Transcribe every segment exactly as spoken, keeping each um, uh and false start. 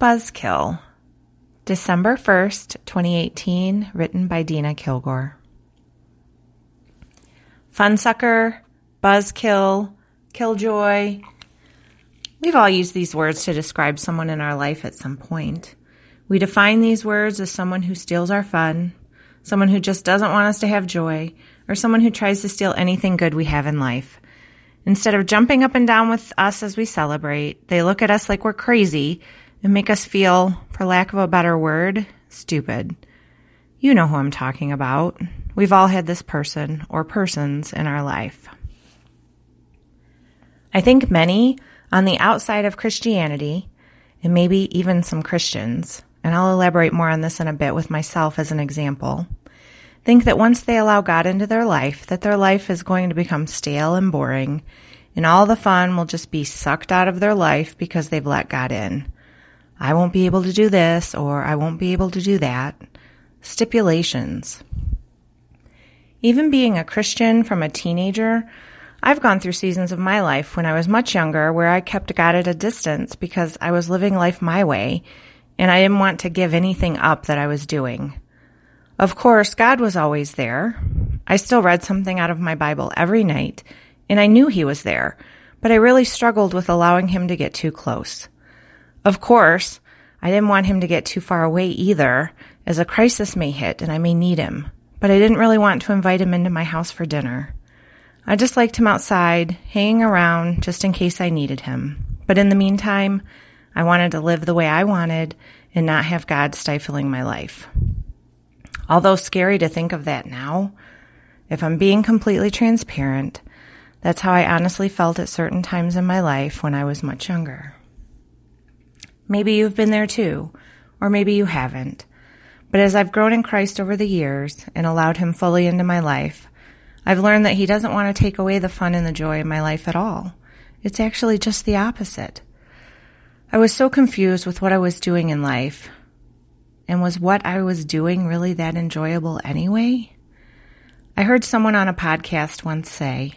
Buzzkill, December first, twenty eighteen, written by Dina Kilgore. Funsucker, buzzkill, killjoy. We've all used these words to describe someone in our life at some point. We define these words as someone who steals our fun, someone who just doesn't want us to have joy, or someone who tries to steal anything good we have in life. Instead of jumping up and down with us as we celebrate, they look at us like we're crazy and make us feel, for lack of a better word, stupid. You know who I'm talking about. We've all had this person or persons in our life. I think many on the outside of Christianity, and maybe even some Christians, and I'll elaborate more on this in a bit with myself as an example, think that once they allow God into their life, that their life is going to become stale and boring, and all the fun will just be sucked out of their life because they've let God in. I won't be able to do this, or I won't be able to do that. Stipulations. Even being a Christian from a teenager, I've gone through seasons of my life when I was much younger where I kept God at a distance because I was living life my way, and I didn't want to give anything up that I was doing. Of course, God was always there. I still read something out of my Bible every night, and I knew He was there, but I really struggled with allowing Him to get too close. Of course, I didn't want Him to get too far away either, as a crisis may hit and I may need Him, but I didn't really want to invite Him into my house for dinner. I just liked Him outside, hanging around just in case I needed Him. But in the meantime, I wanted to live the way I wanted and not have God stifling my life. Although scary to think of that now, if I'm being completely transparent, that's how I honestly felt at certain times in my life when I was much younger. Maybe you've been there too, or maybe you haven't. But as I've grown in Christ over the years and allowed Him fully into my life, I've learned that He doesn't want to take away the fun and the joy in my life at all. It's actually just the opposite. I was so confused with what I was doing in life. And was what I was doing really that enjoyable anyway? I heard someone on a podcast once say,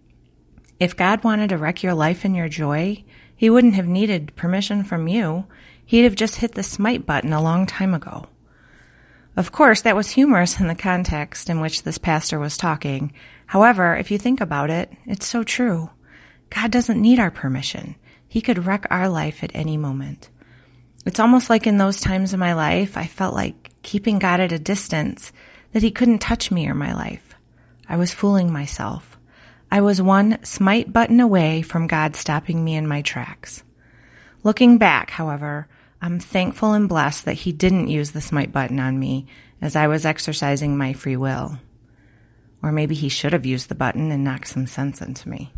if God wanted to wreck your life and your joy, He wouldn't have needed permission from you. He'd have just hit the smite button a long time ago. Of course, that was humorous in the context in which this pastor was talking. However, if you think about it, it's so true. God doesn't need our permission. He could wreck our life at any moment. It's almost like in those times in my life, I felt like keeping God at a distance, that He couldn't touch me or my life. I was fooling myself. I was one smite button away from God stopping me in my tracks. Looking back, however, I'm thankful and blessed that He didn't use the smite button on me as I was exercising my free will. Or maybe He should have used the button and knocked some sense into me.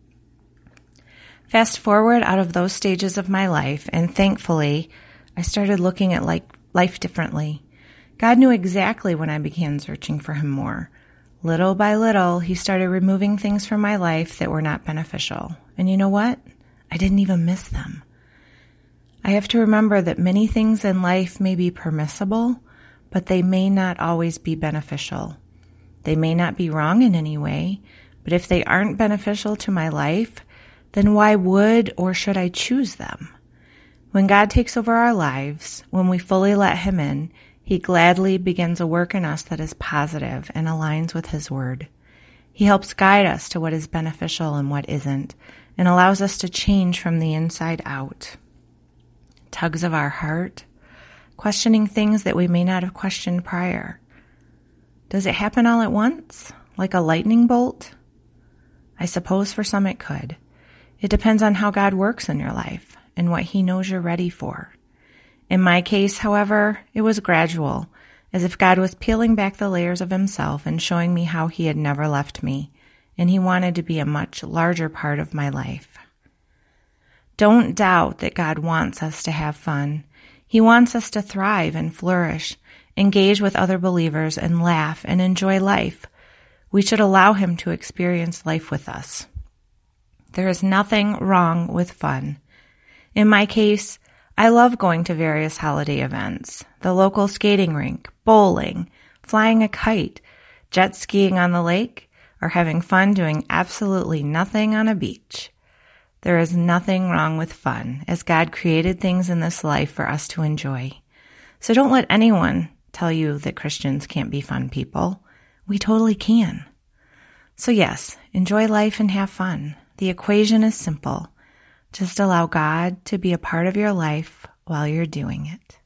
Fast forward out of those stages of my life, and thankfully, I started looking at like life differently. God knew exactly when I began searching for Him more. Little by little, He started removing things from my life that were not beneficial. And you know what? I didn't even miss them. I have to remember that many things in life may be permissible, but they may not always be beneficial. They may not be wrong in any way, but if they aren't beneficial to my life, then why would or should I choose them? When God takes over our lives, when we fully let Him in, He gladly begins a work in us that is positive and aligns with His word. He helps guide us to what is beneficial and what isn't, and allows us to change from the inside out. Tugs of our heart, questioning things that we may not have questioned prior. Does it happen all at once, like a lightning bolt? I suppose for some it could. It depends on how God works in your life and what He knows you're ready for. In my case, however, it was gradual, as if God was peeling back the layers of Himself and showing me how He had never left me, and He wanted to be a much larger part of my life. Don't doubt that God wants us to have fun. He wants us to thrive and flourish, engage with other believers, and laugh and enjoy life. We should allow Him to experience life with us. There is nothing wrong with fun. In my case, I love going to various holiday events, the local skating rink, bowling, flying a kite, jet skiing on the lake, or having fun doing absolutely nothing on a beach. There is nothing wrong with fun, as God created things in this life for us to enjoy. So don't let anyone tell you that Christians can't be fun people. We totally can. So yes, enjoy life and have fun. The equation is simple. Just allow God to be a part of your life while you're doing it.